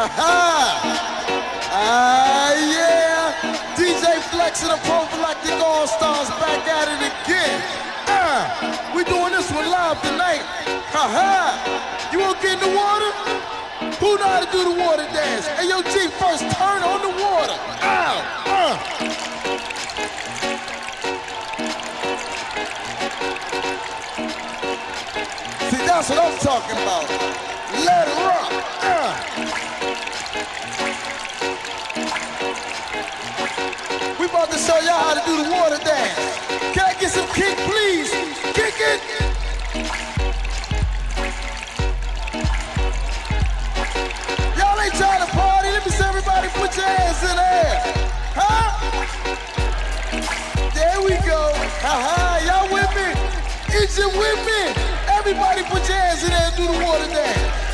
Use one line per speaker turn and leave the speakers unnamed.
Yeah. DJ Flex and the Prophylactic All-Stars back at it again. We doing this one live tonight. You wanna get in the water? Who know how to do the water dance? Hey, yo, G, first turn on the water. See, that's what I'm talking about. Let it rock. We about to show y'all how to do the water dance. Can I get some kick, please? Kick it. Y'all ain't trying to party. Let me see everybody put your hands in the air. There we go. Y'all with me? Is you with me? Everybody put your hands in there and do the water dance.